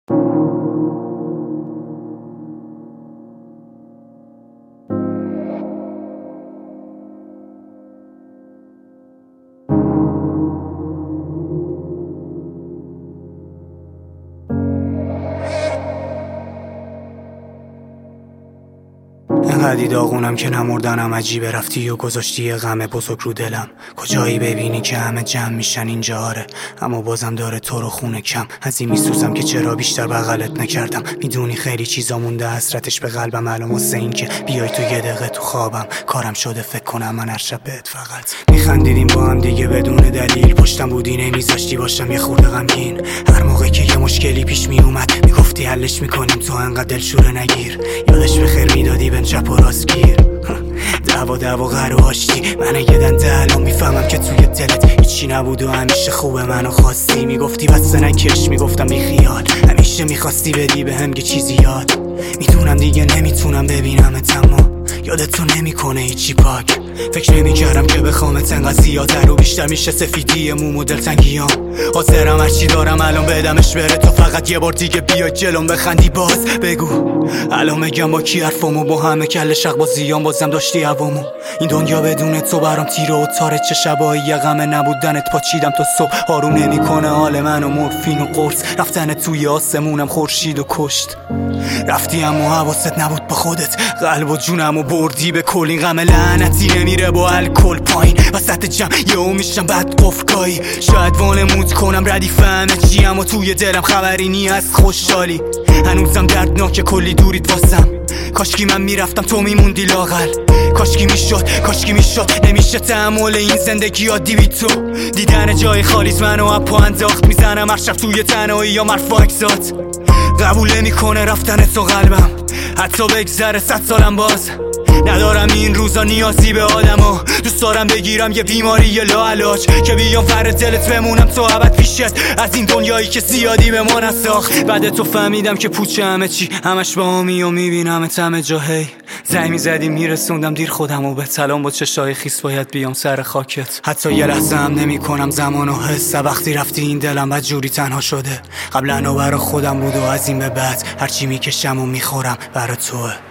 انقدی داغونم که نمردنم عجیبه. رفتی و گذاشتی یه غم بزرگ رو دلم. کجایی ببینی که همه جمع میشن اینجا آره، اما بازم داره تو رو خونه کم. از این میسوزم که چرا بیشتر بغلت نکردم. میدونی خیلی چیزا مونده حسرتش به قلبم. الان واسه این که بیای تو یه دقیقه تو خوابم کارم شده فکر کنم من هر شب بهت فقط میخندیدیم با هم دیگه بدون دلیل. پشتم بودی نمیذاشتی باشم یه خورده غمگین. هر موقع که یه مشکلی پیش میومد میگفتی حلش میکنیم تو انقدر دلشوره نگیر. یادش بخیر میدادی بهم چپ و راست گیر. دعوا غر و آشتی من یه دنده الان میفهمم که توی دلت هیچی نبود و همیشه خوبه منو خواستی. میگفتی بس نکش میگفتم بی خیال. همیشه میخواستی بدی بهم یه چیزی یاد. میدونم دیگه نمیتونم ببینمت اما یادت تو نمیکنه هیچی پاک. فکر نمیکردم که بخوامت انقدر زیادتر و بیشتر میشه سفیدی موم و دلتنگیام. حاضرم هرچی دارم الان بدمش بره تو فقط یه بار دیگه بیای جلوم بخندی. باز بگو الان میگم با کی حرفمو با همه کل شق بازیام بازم داشتی هوامو. این دنیا بدون تو برام تیره و تاره. چه شبایی یه غم نبودنت پاچیدم تا صبح. آروم نمیکنه حال منو مورفین و قرص. رفتن توی آسمونم خورشید و کشت. رفتی اما حواست نبود با خودت. قلب و جونمو بردی به کل. این غم لعنتی نمیره با الکل پایین وسط جمع یهو میشم بعد قفکایی. شاید وانمود کنم ردیف همه چی اما توی دلم خبری نی از خوشحالی. هنوزم دردناک کلی دوریت واسم. کاشکی من میرفتم تو میموندی لاغر. کاشکی میشد نمیشه تحمل این زندگی عادی بی تو. دیدن جای خالیت منو اپا انداخت. میزنم هر شب توی تنهایی یا مرفا اکسات. قبول نمیکنه رفتن تو قلبم حتی بگذره 100 سالم باز. ندارم این روزا نیازی به آدمو. دوست دارم بگیرم یه بیماری یه لاعلاج که بیام فر دلت بمونم تو ابد پیشت. از این دنیایی که زیادی به ما نساخت. بعد تو فهمیدم که پوچه همه چی همش با همی و میبینمت همه جا. هی زنگ میزدی میرسوندم دیر خودمو به سلام. با چشای خیس باید بیام سر خاکت. حتی یه لحظه هم نمیکنم زمانو حس. وقتی رفتی این دلم بد جوری تنها شده. قبلا برا خودم بود و از این به بعد هرچی میکشم و میخورم برا توه.